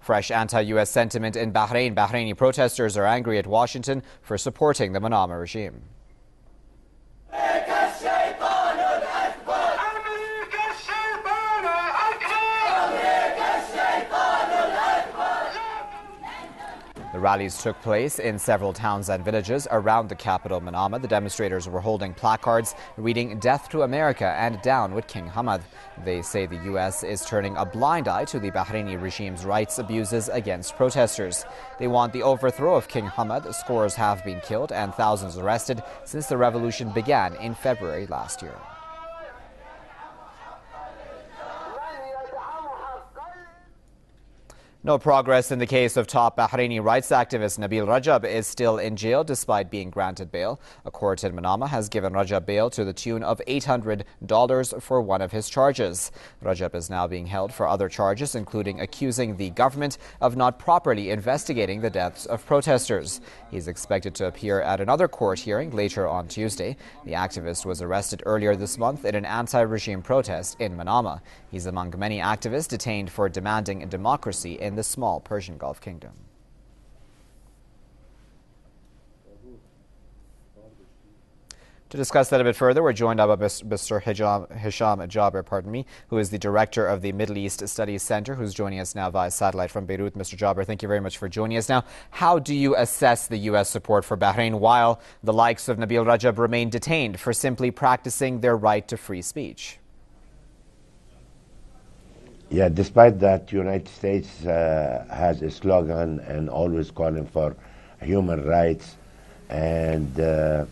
Fresh anti-U.S. sentiment in Bahrain. Bahraini protesters are angry at Washington for supporting the Manama regime. The rallies took place in several towns and villages around the capital, Manama. The demonstrators were holding placards reading "Death to America" and "Down with King Hamad." They say the U.S. is turning a blind eye to the Bahraini regime's rights abuses against protesters. They want the overthrow of King Hamad. Scores have been killed and thousands arrested since the revolution began in February last year. No progress in the case of top Bahraini rights activist Nabil Rajab is still in jail despite being granted bail. A court in Manama has given Rajab bail to the tune of $800 for one of his charges. Rajab is now being held for other charges, including accusing the government of not properly investigating the deaths of protesters. He's expected to appear at another court hearing later on Tuesday. The activist was arrested earlier this month in an anti-regime protest in Manama. He's among many activists detained for demanding democracy in the small Persian Gulf kingdom. To discuss that a bit further, we're joined by Mr. Hisham Jaber, who is the director of the Middle East Studies Center, who's joining us now via satellite from Beirut. Mr. Jaber, thank you very much for joining us. Now, how do you assess the U.S. support for Bahrain while the likes of Nabil Rajab remain detained for simply practicing their right to free speech? Yeah, despite that, United States has a slogan and always calling for human rights, and the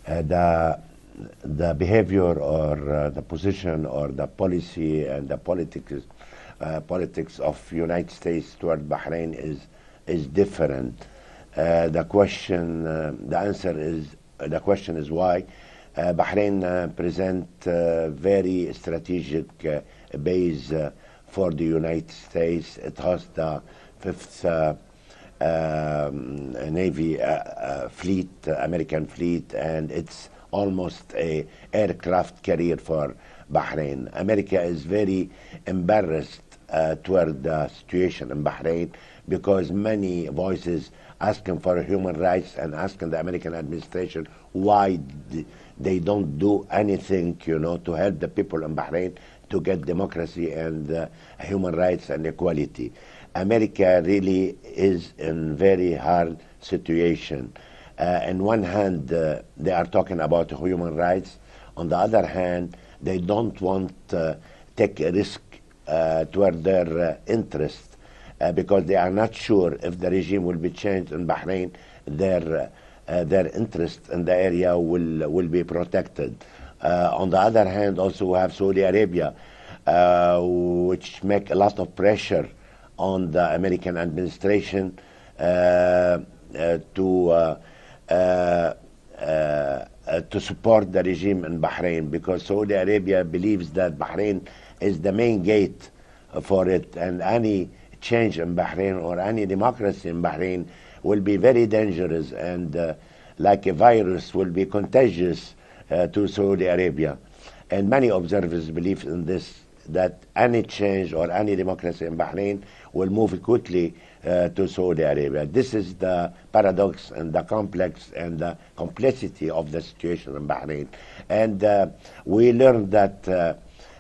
behavior or the position or the policy and the politics of United States toward Bahrain is different. The question is why. Bahrain present very strategic base for the United States. It hosts the 5th Navy fleet, American fleet, and it's almost a aircraft carrier for Bahrain. America is very embarrassed toward the situation in Bahrain because many voices asking for human rights and asking the American administration why they don't do anything, to help the people in Bahrain to get democracy and human rights and equality. America really is in very hard situation. On one hand, they are talking about human rights. On the other hand, they don't want to take a risk toward their interest because they are not sure if the regime will be changed in Bahrain, their interest in the area will be protected. On the other hand, also we have Saudi Arabia, which make a lot of pressure on the American administration to support the regime in Bahrain, because Saudi Arabia believes that Bahrain is the main gate for it, and any change in Bahrain or any democracy in Bahrain will be very dangerous and like a virus will be contagious to Saudi Arabia. And many observers believe in this, that any change or any democracy in Bahrain will move quickly to Saudi Arabia. This is the paradox and the complex and the complexity of the situation in Bahrain. And we learned that the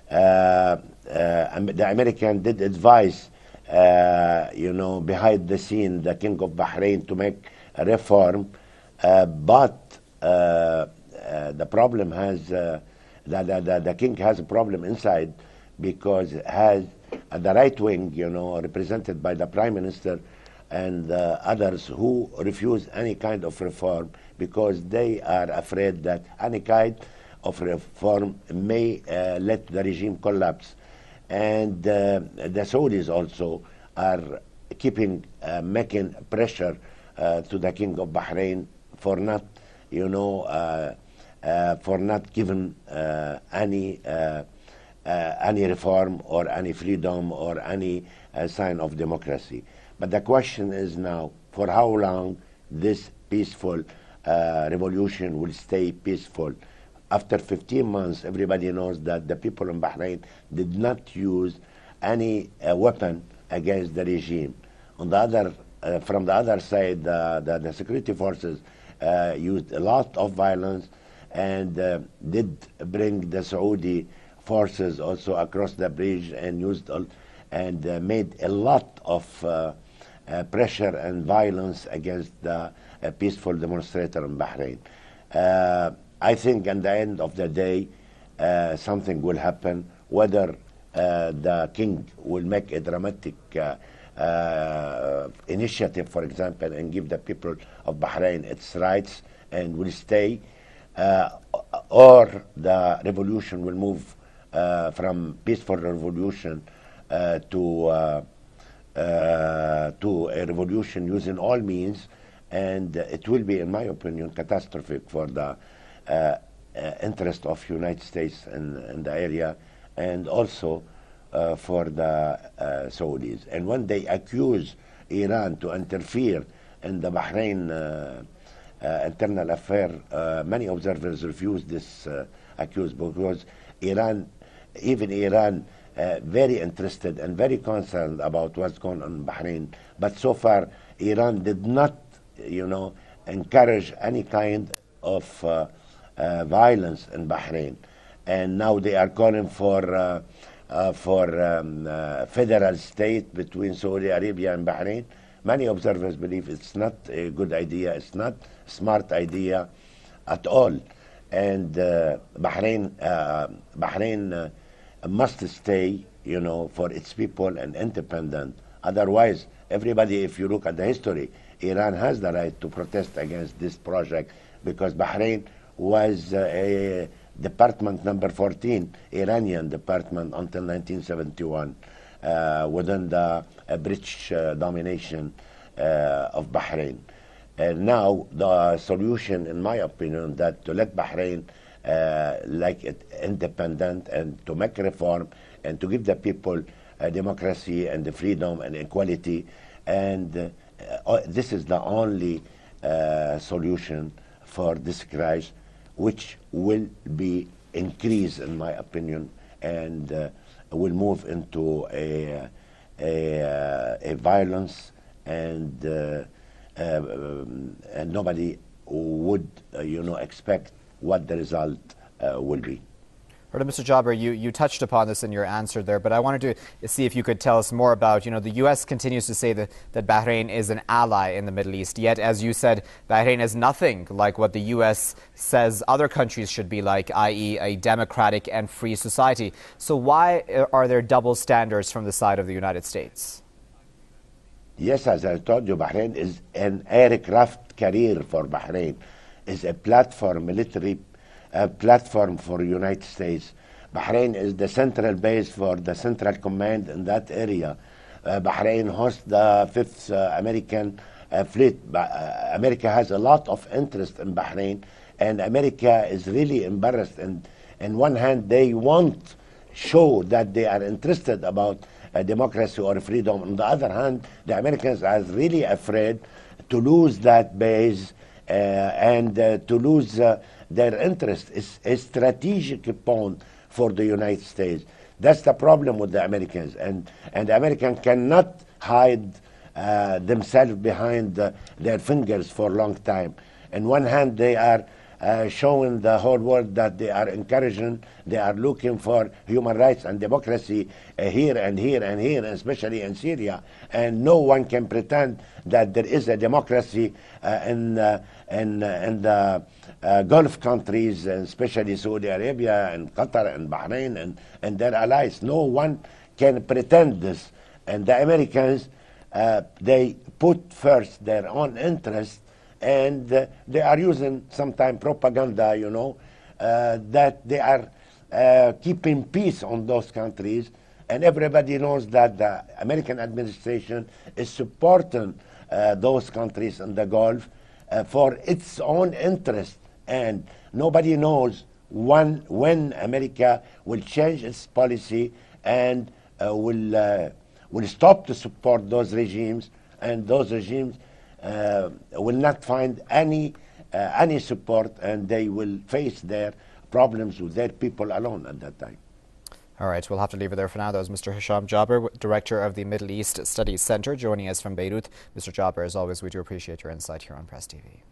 American did advise, behind the scene, the King of Bahrain to make a reform, but the problem has the king has a problem inside, because it has the right wing, represented by the prime minister and others who refuse any kind of reform because they are afraid that any kind of reform may let the regime collapse. And the Saudis also are making pressure to the king of Bahrain for not giving any reform or any freedom or any sign of democracy. But the question is now, for how long this peaceful revolution will stay peaceful? After 15 months, everybody knows that the people in Bahrain did not use any weapon against the regime. On the other, from the other side, the security forces used a lot of violence and did bring the Saudi forces also across the bridge and used and made a lot of pressure and violence against the peaceful demonstrator in Bahrain. I think at the end of the day, something will happen, whether the king will make a dramatic initiative, for example, and give the people of Bahrain its rights and will stay, or the revolution will move from peaceful revolution to a revolution using all means, and it will be, in my opinion, catastrophic for the interest of United States in the area, and also for the Saudis. And when they accuse Iran to interfere in the Bahrain internal affair, many observers refuse this accuse, because even Iran, very interested and very concerned about what's going on in Bahrain. But so far, Iran did not, encourage any kind of violence in Bahrain. And now they are calling for federal state between Saudi Arabia and Bahrain. Many observers believe it's not a good idea. It's not a smart idea at all. And Bahrain must stay, for its people and independent. Otherwise, everybody, if you look at the history, Iran has the right to protest against this project, because Bahrain was a department number 14, Iranian department, until 1971, within the British domination of Bahrain. And now the solution, in my opinion, that to let Bahrain like it independent and to make reform and to give the people democracy and the freedom and equality, and this is the only solution for this crisis, which will be increased, in my opinion, and will move into a violence, and nobody would expect what the result will be. Mr. Jaber, you touched upon this in your answer there, but I wanted to see if you could tell us more about, the U.S. continues to say that Bahrain is an ally in the Middle East, yet, as you said, Bahrain is nothing like what the U.S. says other countries should be like, i.e. a democratic and free society. So why are there double standards from the side of the United States? Yes, as I told you, Bahrain is an aircraft carrier for Bahrain, is a platform, military platform for United States. Bahrain is the central base for the Central Command in that area. Bahrain hosts the 5th American fleet. America has a lot of interest in Bahrain, and America is really embarrassed. And on one hand, they want show that they are interested about democracy or freedom. On the other hand, the Americans are really afraid to lose that base and to lose their interest. Is a strategic point for the United States. That's the problem with the Americans, and the Americans cannot hide themselves behind their fingers for a long time. On one hand, they are showing the whole world that they are encouraging, they are looking for human rights and democracy here and here and here, especially in Syria. And no one can pretend that there is a democracy in the Gulf countries, and especially Saudi Arabia and Qatar and Bahrain and their allies. No one can pretend this. And the Americans, they put first their own interest, and they are using sometimes propaganda, that they are keeping peace on those countries. And everybody knows that the American administration is supporting those countries in the Gulf for its own interest. And nobody knows when America will change its policy and will stop to support those regimes, and those regimes will not find any support, and they will face their problems with their people alone at that time. All right, we'll have to leave it there for now. That was Mr. Hisham Jaber, Director of the Middle East Studies Center, joining us from Beirut. Mr. Jaber, as always, we do appreciate your insight here on Press TV.